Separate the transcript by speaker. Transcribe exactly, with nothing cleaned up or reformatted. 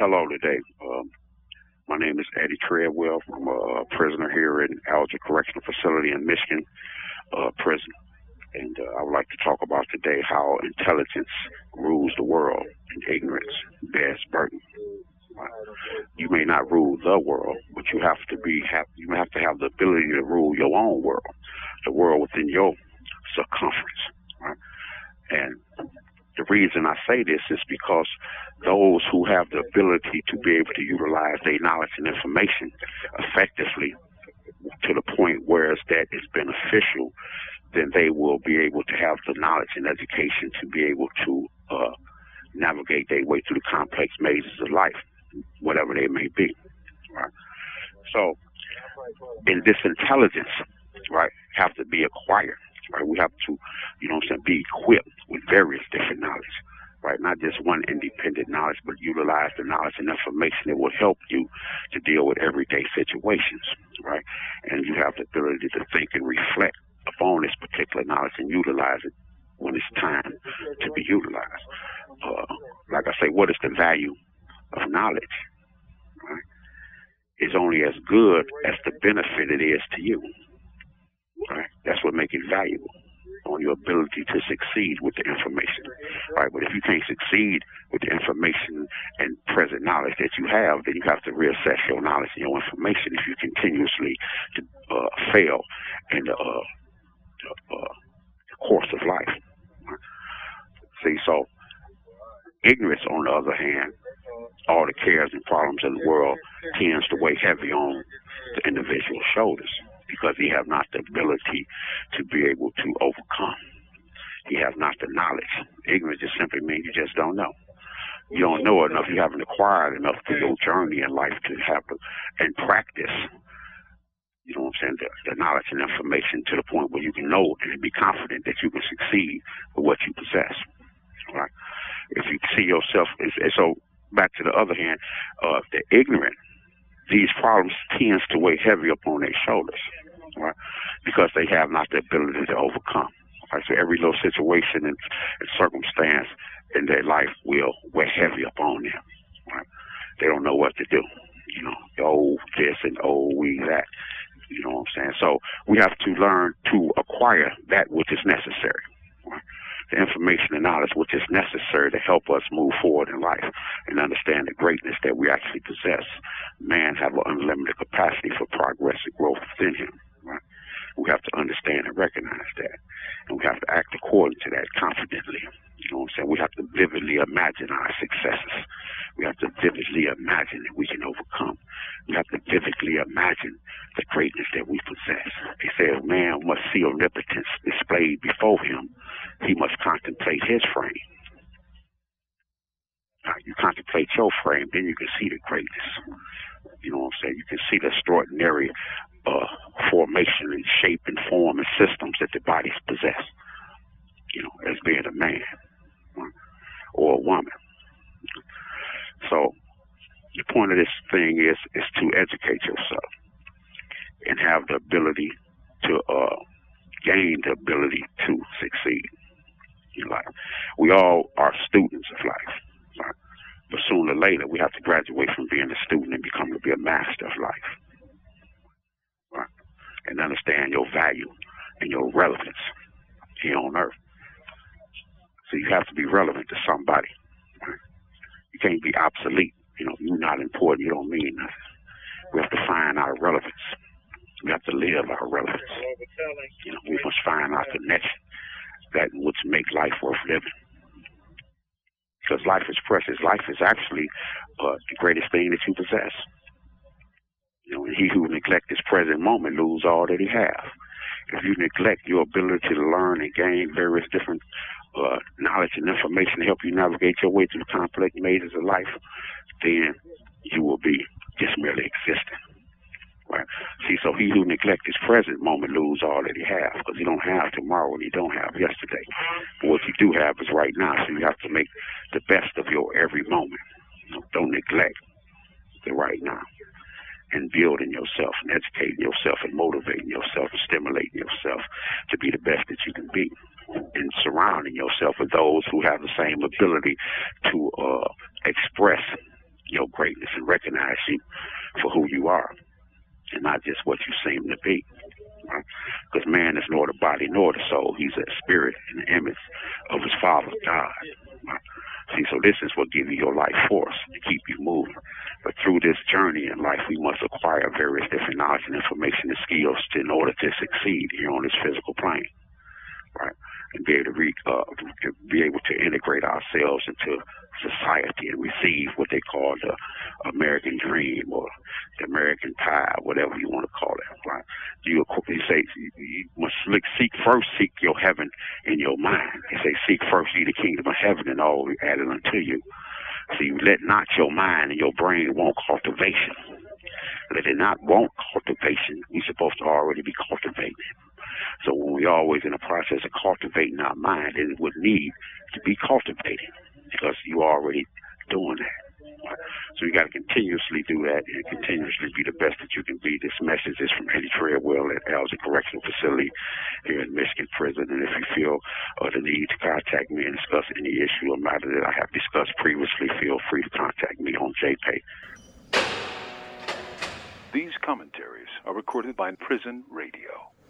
Speaker 1: Hello today. Um, my name is Eddie Treadwell. I'm a prisoner here in Alger Correctional Facility in Michigan uh, prison. And uh, I would like to talk about today how intelligence rules the world and ignorance bears burden. Uh, You may not rule the world, but you have to be have, you have to have the ability to rule your own world, the world within your circumference. Right? And the reason I say this is because those who have the ability to be able to utilize their knowledge and information effectively to the point where it's that it's beneficial, then they will be able to have the knowledge and education to be able to uh, navigate their way through the complex mazes of life, whatever they may be. Right? So, in this intelligence, right, have to be acquired. Right? We have to, you know what I'm saying, be equipped with various different knowledge. Right? Not just one independent knowledge, but utilize the knowledge and information that will help you to deal with everyday situations. Right? And you have the ability to think and reflect upon this particular knowledge and utilize it when it's time to be utilized. Uh, like I say, what is the value of knowledge? Right? It's only as good as the benefit it is to you. Right? That's what makes it valuable, on your ability to succeed with the information. Right? But if you can't succeed with the information and present knowledge that you have, then you have to reassess your knowledge and your information if you continuously to, uh, fail in the, uh, the uh, course of life. Right? See, so ignorance, on the other hand, all the cares and problems of the world tends to weigh heavy on the individual's shoulders because he have not the ability to be able to overcome. He has not the knowledge. Ignorance just simply means you just don't know. You don't know enough. You haven't acquired enough through your journey in life to have to, and practice, you know what I'm saying, the, the knowledge and information to the point where you can know and be confident that you can succeed with what you possess. Right? If you see yourself, and so back to the other hand, uh, if they're ignorant, these problems tends to weigh heavy upon their shoulders, right? Because they have not the ability to overcome. Right? So every little situation and, and circumstance in their life will weigh heavy upon them. Right? They don't know what to do. You know, oh this and oh we that. You know what I'm saying? So we have to learn to acquire that which is necessary. Right? The information and knowledge which is necessary to help us move forward in life and understand the greatness that we actually possess. Man have an unlimited capacity for progress and growth within him. Right? We have to understand and recognize that. And we have to act according to that confidently. You know what I'm saying? We have to vividly imagine our successes. We have to vividly imagine that we can overcome. We have to vividly imagine the greatness that we possess. They say if man must see omnipotence displayed before him, he must contemplate his frame. Now, you contemplate your frame, then you can see the greatness. You know what I'm saying? You can see the extraordinary uh, formation and shape and form and systems that the bodies possess. You know, as being a man or a woman. So the point of this thing is is to educate yourself and have the ability to uh, gain the ability to succeed in life. We all are students of life, right? But sooner or later we have to graduate from being a student and become to be a master of life, right? And understand your value and your relevance here on earth. So you have to be relevant to somebody. Right? You can't be obsolete. You know, you're not important. You don't mean nothing. We have to find our relevance. We have to live our relevance. You know, we must find our connection, that which makes life worth living. Because life is precious. Life is actually uh, the greatest thing that you possess. You know, and he who neglects his present moment lose all that he has. If you neglect your ability to learn and gain various different uh, knowledge and information to help you navigate your way through the complex mazes of life, then you will be just merely existing. Right? See, so he who neglects his present moment lose all that he has, because he don't have tomorrow and he don't have yesterday. But what you do have is right now, so you have to make the best of your every moment. You know, don't neglect the right now. And building yourself and educating yourself and motivating yourself and stimulating yourself to be the best that you can be, and surrounding yourself with those who have the same ability to uh, express your great and recognize you for who you are and not just what you seem to be. Because right? Man is nor the body nor the soul. He's a spirit in the image of his Father, God. Right? See, so this is what gives you your life force to keep you moving. But through this journey in life, we must acquire various different knowledge and information and skills to, in order to succeed here on this physical plane, right? And be able to, re, uh, be able to integrate ourselves into society and receive what they call the American dream or the American pie, whatever you want to call it. Right? You, you say you must seek first, seek your heaven in your mind. They say seek first ye the kingdom of heaven and all we added unto you. So you let not your mind and your brain want cultivation. Let it not want cultivation. We're supposed to already be cultivating. So when we're always in the process of cultivating our mind, it would need to be cultivated because you're already doing that. So you got to continuously do that and continuously be the best that you can be. This message is from Eddie Treadwell at Alger Correctional Facility here in Michigan Prison. And if you feel uh, the need to contact me and discuss any issue or matter that I have discussed previously, feel free to contact me on J P A Y.
Speaker 2: These commentaries are recorded by Prison Radio.